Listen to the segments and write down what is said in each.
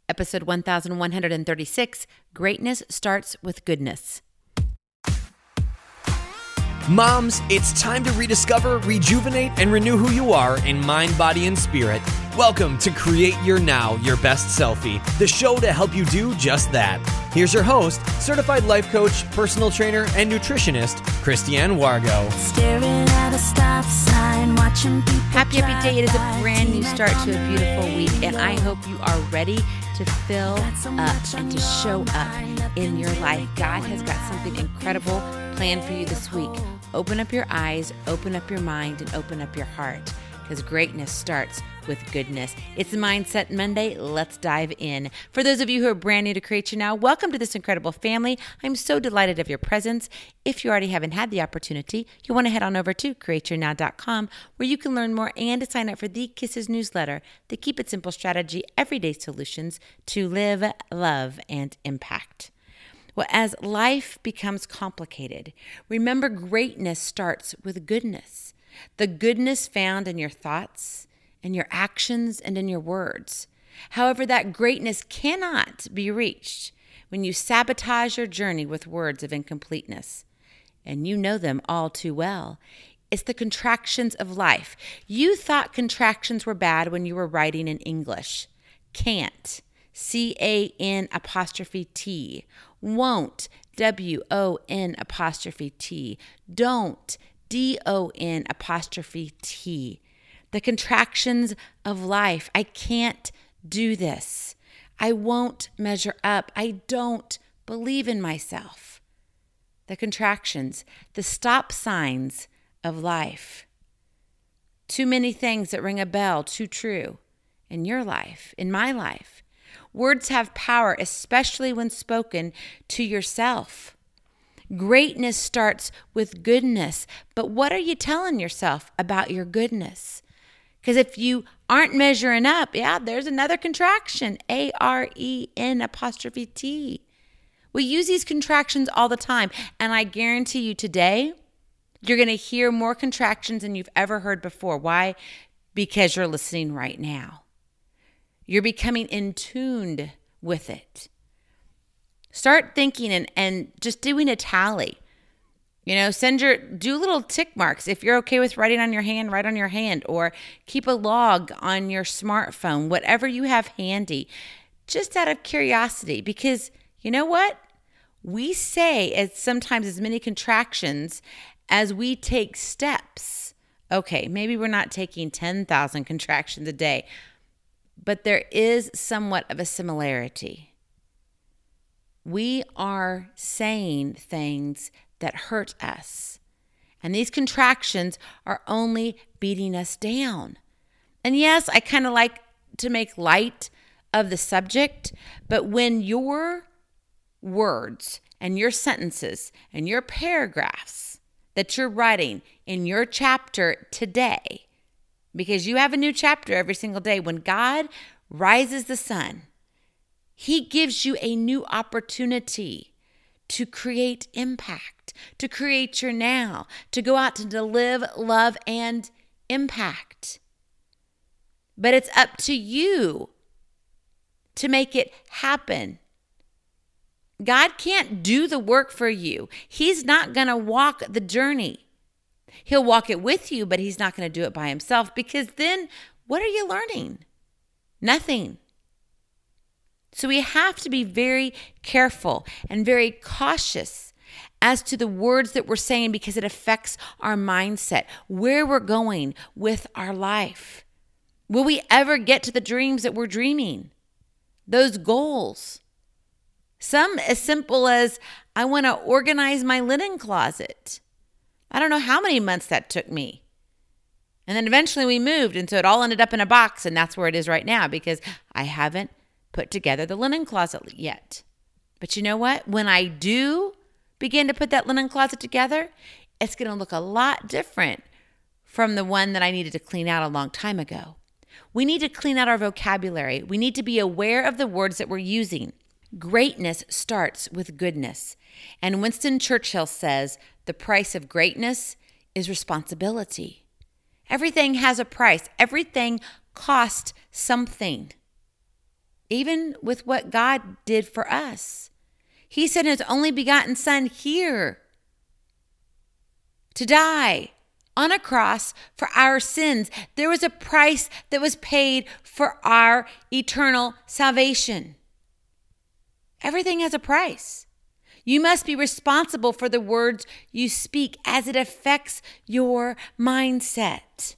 Episode 1136, Greatness Starts with Goodness. Moms, it's time to rediscover, rejuvenate, and renew who you are in mind, body, and spirit. Welcome to Create Your Now, Your Best Selfie, the show to help you do just that. Here's your host, certified life coach, personal trainer, and nutritionist, Christiane Wargo. Staring at a stop sign, watching people. Happy day. It is a brand new start to a beautiful week, and I hope you are ready to fill up and to show up in your life. God has got something incredible planned for you this week. Open up your eyes, open up your mind, and open up your heart, because greatness starts with goodness. It's Mindset Monday. Let's dive in. For those of you who are brand new to Create Your Now, welcome to this incredible family. I'm so delighted of your presence. If you already haven't had the opportunity, you want to head on over to createyournow.com, where you can learn more and sign up for the Kisses newsletter, the Keep It Simple strategy, everyday solutions to live, love, and impact. Well, as life becomes complicated, remember greatness starts with goodness. The goodness found in your thoughts, in your actions, and in your words. However, that greatness cannot be reached when you sabotage your journey with words of incompleteness. And you know them all too well. It's the contractions of life. You thought contractions were bad when you were writing in English. Can't. C-A-N''T. Won't. W-O-N''T. Don't. D-O-N''T. The contractions of life. I can't do this. I won't measure up. I don't believe in myself. The contractions, the stop signs of life. Too many things that ring a bell, too true in your life, in my life. Words have power, especially when spoken to yourself. Greatness starts with goodness, but what are you telling yourself about your goodness? Because if you aren't measuring up, there's another contraction, A-R-E-N''T. We use these contractions all the time, and I guarantee you today, you're going to hear more contractions than you've ever heard before. Why? Because you're listening right now. You're becoming in tuned with it. Start thinking and just doing a tally. Do little tick marks. If you're okay with writing on your hand, write on your hand, or keep a log on your smartphone, whatever you have handy, just out of curiosity. Because you know what? We say sometimes as many contractions as we take steps. Okay, maybe we're not taking 10,000 contractions a day, but there is somewhat of a similarity. We are saying things that hurt us. And these contractions are only beating us down. And yes, I kind of like to make light of the subject, but when your words and your sentences and your paragraphs that you're writing in your chapter today, because you have a new chapter every single day. When God rises the sun, He gives you a new opportunity to create impact, to create your now, to go out to live, love, and impact. But it's up to you to make it happen. God can't do the work for you. He's not going to walk the journey. He'll walk it with you, but He's not going to do it by Himself, because then what are you learning? Nothing. So we have to be very careful and very cautious as to the words that we're saying, because it affects our mindset, where we're going with our life. Will we ever get to the dreams that we're dreaming? Those goals. Some as simple as, I want to organize my linen closet. I don't know how many months that took me. And then eventually we moved, and so it all ended up in a box, and that's where it is right now, because I haven't put together the linen closet yet. But you know what? When I do begin to put that linen closet together, it's going to look a lot different from the one that I needed to clean out a long time ago. We need to clean out our vocabulary. We need to be aware of the words that we're using. Greatness starts with goodness. And Winston Churchill says, the price of greatness is responsibility. Everything has a price. Everything costs something. even with what God did for us. He sent his only begotten Son here to die on a cross for our sins. There was a price that was paid for our eternal salvation. Everything has a price. You must be responsible for the words you speak as it affects your mindset.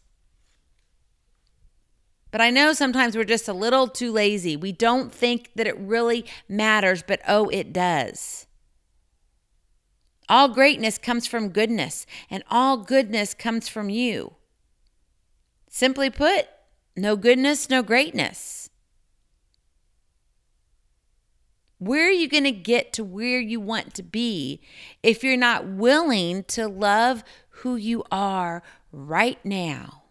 But I know sometimes we're just a little too lazy. We don't think that it really matters, but oh, it does. All greatness comes from goodness, and all goodness comes from you. Simply put, no goodness, no greatness. Where are you going to get to where you want to be if you're not willing to love who you are right now?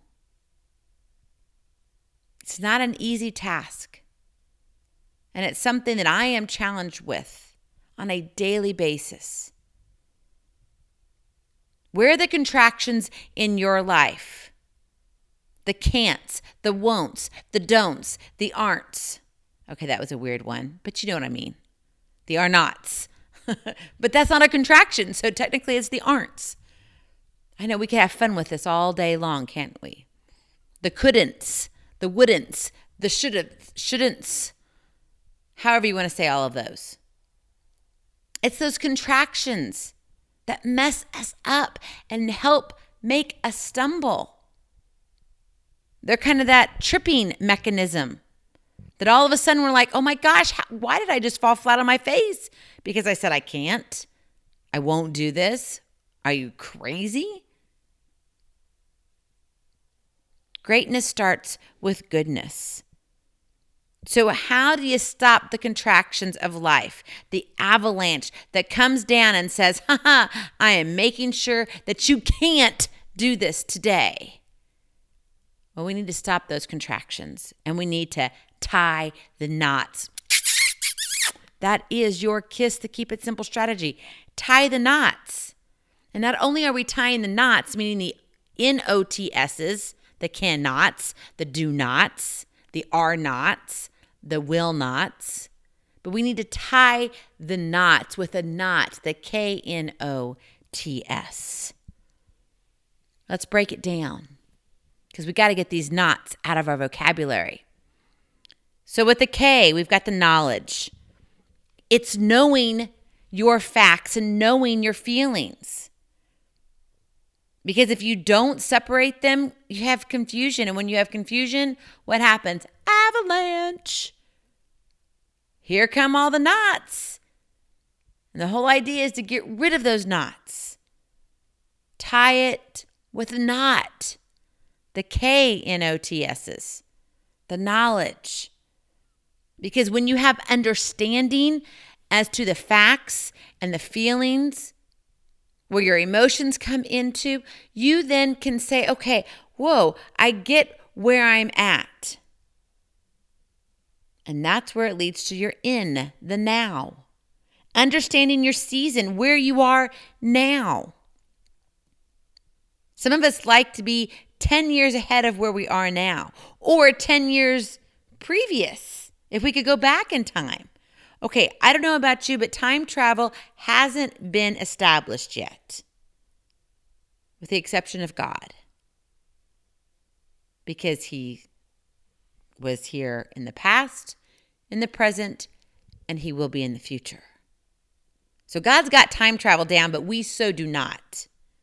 It's not an easy task. And it's something that I am challenged with on a daily basis. Where are the contractions in your life? The can'ts, the won'ts, the don'ts, the aren'ts. Okay, that was a weird one, but you know what I mean. The are nots. But that's not a contraction, so technically it's the aren'ts. I know we can have fun with this all day long, can't we? The couldn'ts, the wouldn'ts, the shouldn'ts, however you want to say all of those. It's those contractions that mess us up and help make us stumble. They're kind of that tripping mechanism that all of a sudden we're like, oh my gosh, why did I just fall flat on my face? Because I said I can't. I won't do this. Are you crazy? Greatness starts with goodness. So how do you stop the contractions of life, the avalanche that comes down and says, I am making sure that you can't do this today? Well, we need to stop those contractions, and we need to tie the knots. That is your Kiss to Keep It Simple strategy. Tie the knots. And not only are we tying the knots, meaning the NOTSs, the cannots, the do nots, the are nots, the will nots, but we need to tie the knots with a knot, the KNOTS. Let's break it down because we got to get these knots out of our vocabulary. So with the K, we've got the knowledge. It's knowing your facts and knowing your feelings. Because if you don't separate them, you have confusion. And when you have confusion, what happens? Avalanche. Here come all the knots. And the whole idea is to get rid of those knots. Tie it with a knot. The KNOTSs. The knowledge. Because when you have understanding as to the facts and the feelings, where your emotions come into, you then can say, okay, whoa, I get where I'm at. And that's where it leads to your in, the now. Understanding your season, where you are now. Some of us like to be 10 years ahead of where we are now, or 10 years previous, if we could go back in time. Okay, I don't know about you, but time travel hasn't been established yet, with the exception of God, because he was here in the past, in the present, and he will be in the future. So God's got time travel down, but we so do not.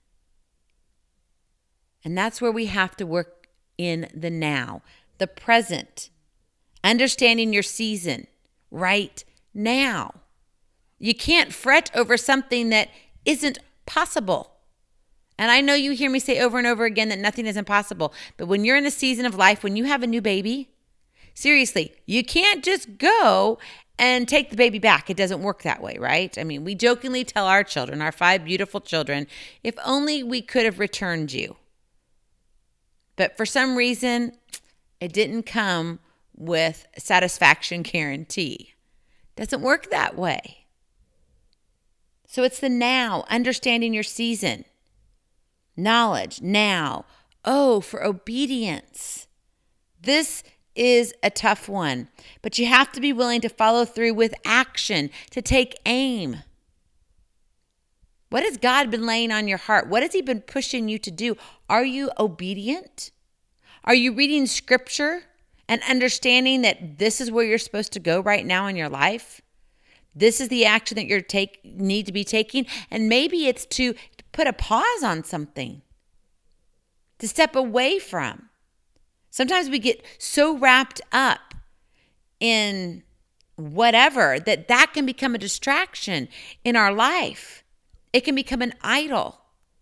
And that's where we have to work in the now, the present, understanding your season right now. You can't fret over something that isn't possible. And I know you hear me say over and over again that nothing is impossible. But when you're in a season of life, when you have a new baby, seriously, you can't just go and take the baby back. It doesn't work that way, right? I mean, we jokingly tell our children, our 5 beautiful children, if only we could have returned you. But for some reason, it didn't come with satisfaction guarantee. Doesn't work that way. So it's the now, understanding your season. Knowledge, now. O for obedience. This is a tough one, but you have to be willing to follow through with action, to take aim. What has God been laying on your heart? What has he been pushing you to do? Are you obedient? Are you reading scripture and understanding that this is where you're supposed to go right now in your life? This is the action that you need to be taking. And maybe it's to put a pause on something, to step away from. Sometimes we get so wrapped up in whatever that can become a distraction in our life. It can become an idol.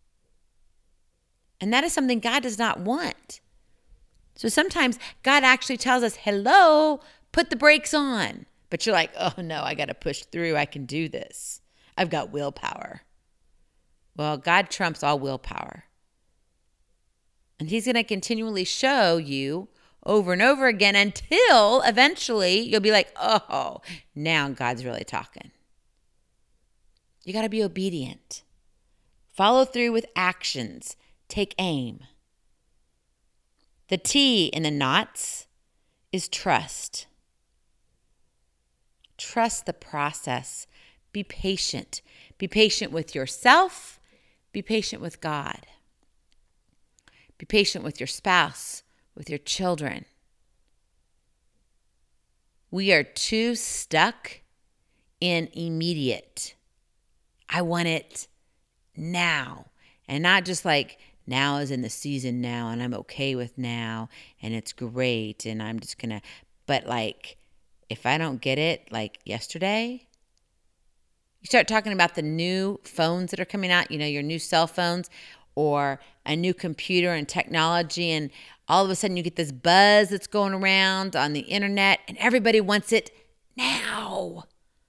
And that is something God does not want. So sometimes God actually tells us, hello, put the brakes on. But you're like, oh no, I got to push through. I can do this. I've got willpower. Well, God trumps all willpower. And he's going to continually show you over and over again until eventually you'll be like, oh, now God's really talking. You got to be obedient. Follow through with actions. Take aim. The T in the knots is trust. Trust the process. Be patient. Be patient with yourself. Be patient with God. Be patient with your spouse, with your children. We are too stuck in immediate. I want it now. And not just like now is in the season now and I'm okay with now and it's great and I'm just going to, but like if I don't get it like yesterday, you start talking about the new phones that are coming out, your new cell phones or a new computer and technology, and all of a sudden you get this buzz that's going around on the internet and everybody wants it now.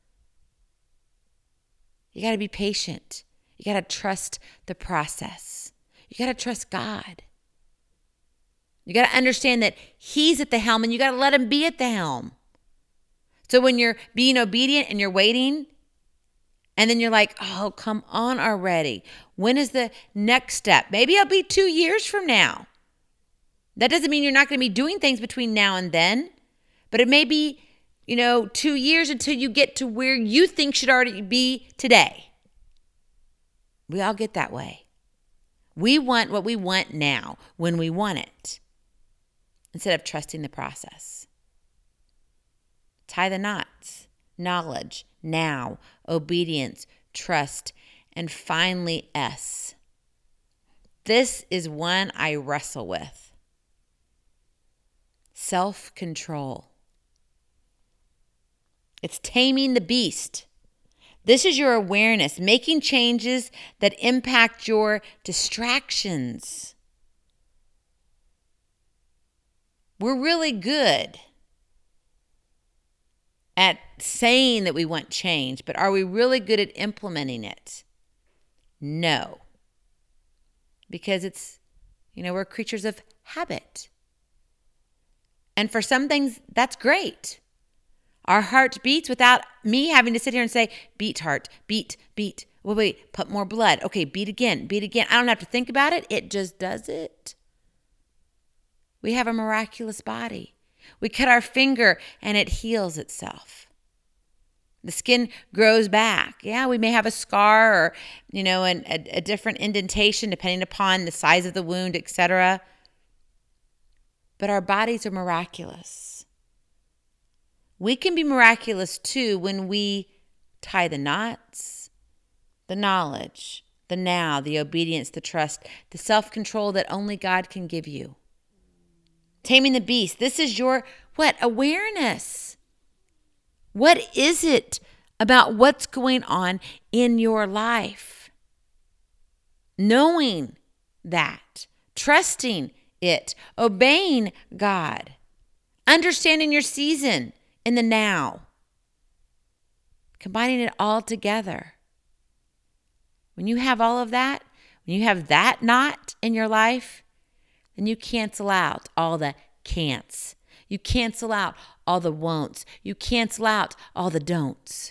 You got to be patient. You got to trust the process. You got to trust God. You got to understand that he's at the helm and you got to let him be at the helm. So when you're being obedient and you're waiting, and then you're like, oh, come on already. When is the next step? Maybe it'll be 2 years from now. That doesn't mean you're not going to be doing things between now and then, but it may be, 2 years until you get to where you think should already be today. We all get that way. We want what we want now when we want it, instead of trusting the process. Tie the knots. Knowledge, now, obedience, trust, and finally S. This is one I wrestle with. Self-control. It's taming the beast. This is your awareness, making changes that impact your distractions. We're really good at saying that we want change, but are we really good at implementing it? No. Because it's, we're creatures of habit. And for some things, that's great. Our heart beats without me having to sit here and say, beat heart, beat. Wait, pump more blood. Okay, beat again. I don't have to think about it. It just does it. We have a miraculous body. We cut our finger and it heals itself. The skin grows back. Yeah, we may have a scar or, a different indentation depending upon the size of the wound, etc. But our bodies are miraculous. We can be miraculous too when we tie the knots, the knowledge, the now, the obedience, the trust, the self-control that only God can give you. Taming the beast. This is your, awareness. What is it about what's going on in your life? Knowing that, trusting it, obeying God, understanding your season in the now, combining it all together. When you have all of that, when you have that knot in your life, then you cancel out all the can'ts. You cancel out all the won'ts. You cancel out all the don'ts.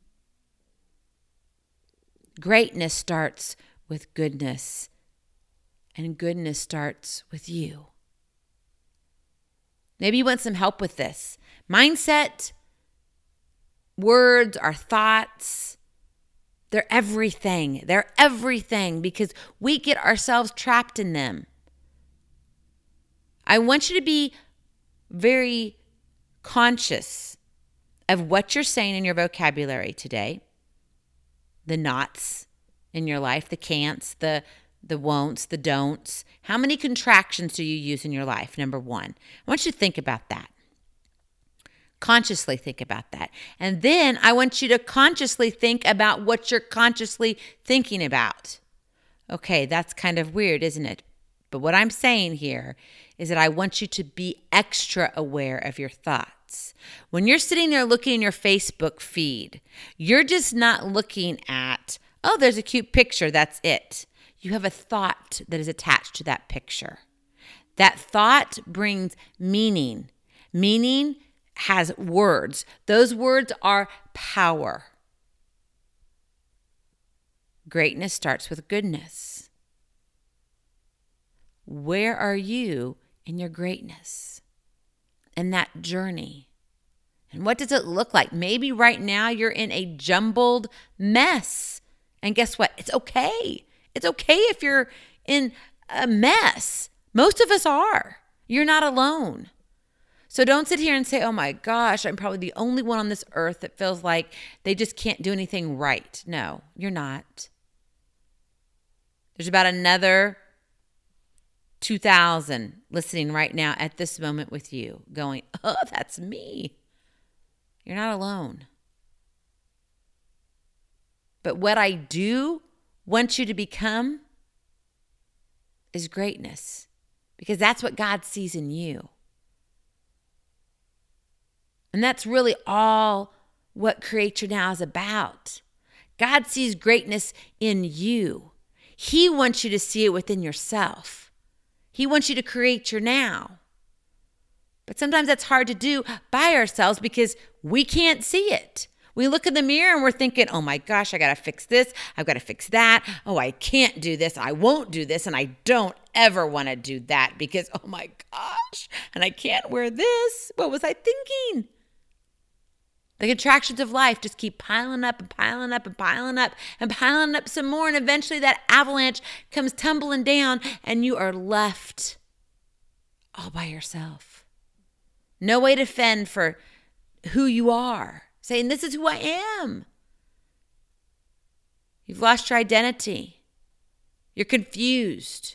Greatness starts with goodness, and goodness starts with you. Maybe you want some help with this. Mindset, words, our thoughts, they're everything. They're everything because we get ourselves trapped in them. I want you to be very conscious of what you're saying in your vocabulary today. The nots in your life, the can'ts, the won'ts, the don'ts. How many contractions do you use in your life? Number one. I want you to think about that. Consciously think about that. And then I want you to consciously think about what you're consciously thinking about. Okay, that's kind of weird, isn't it? But what I'm saying here is that I want you to be extra aware of your thoughts. When you're sitting there looking in your Facebook feed, you're just not looking at, oh, there's a cute picture, that's it. You have a thought that is attached to that picture. That thought brings meaning. Meaning has words. Those words are power. Greatness starts with goodness. Where are you in your greatness, in that journey? And what does it look like? Maybe right now you're in a jumbled mess. And guess what? It's okay. It's okay if you're in a mess. Most of us are. You're not alone. So don't sit here and say, oh my gosh, I'm probably the only one on this earth that feels like they just can't do anything right. No, you're not. There's about another 2,000 listening right now at this moment with you going, oh, that's me. You're not alone. But what I do want you to become is greatness, because that's what God sees in you. And that's really all what Create Your Now is about. God sees greatness in you. He wants you to see it within yourself. He wants you to create your now. But sometimes that's hard to do by ourselves because we can't see it. We look in the mirror and we're thinking, oh my gosh, I got to fix this. I've got to fix that. Oh, I can't do this. I won't do this. And I don't ever want to do that because, oh my gosh, and I can't wear this. What was I thinking? The contractions of life just keep piling up and piling up and piling up and piling up some more. And eventually that avalanche comes tumbling down and you are left all by yourself. No way to fend for who you are. Saying, this is who I am. You've lost your identity. You're confused.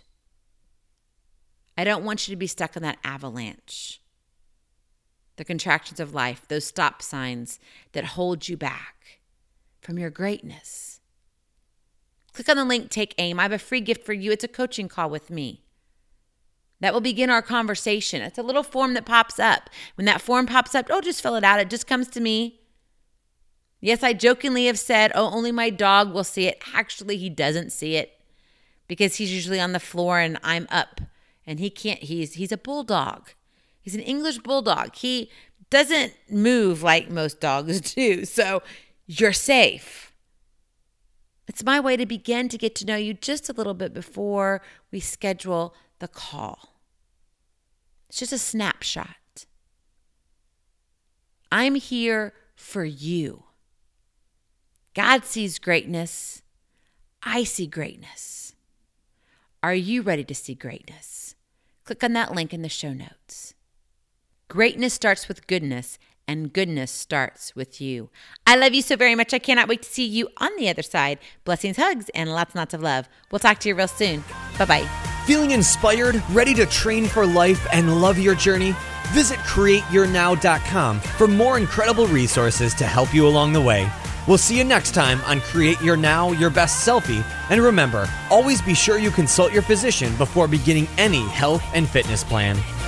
I don't want you to be stuck in that avalanche. The contractions of life, those stop signs that hold you back from your greatness. Click on the link, Take Aim. I have a free gift for you. It's a coaching call with me. That will begin our conversation. It's a little form that pops up. When that form pops up, just fill it out. It just comes to me. Yes, I jokingly have said, only my dog will see it. Actually, he doesn't see it because he's usually on the floor and I'm up and he can't. He's a bulldog. He's an English bulldog. He doesn't move like most dogs do. So you're safe. It's my way to begin to get to know you just a little bit before we schedule the call. It's just a snapshot. I'm here for you. God sees greatness. I see greatness. Are you ready to see greatness? Click on that link in the show notes. Greatness starts with goodness, and goodness starts with you. I love you so very much. I cannot wait to see you on the other side. Blessings, hugs, and lots and lots of love. We'll talk to you real soon. Bye-bye. Feeling inspired, ready to train for life, and love your journey? Visit CreateYourNow.com for more incredible resources to help you along the way. We'll see you next time on Create Your Now, Your Best Selfie. And remember, always be sure you consult your physician before beginning any health and fitness plan.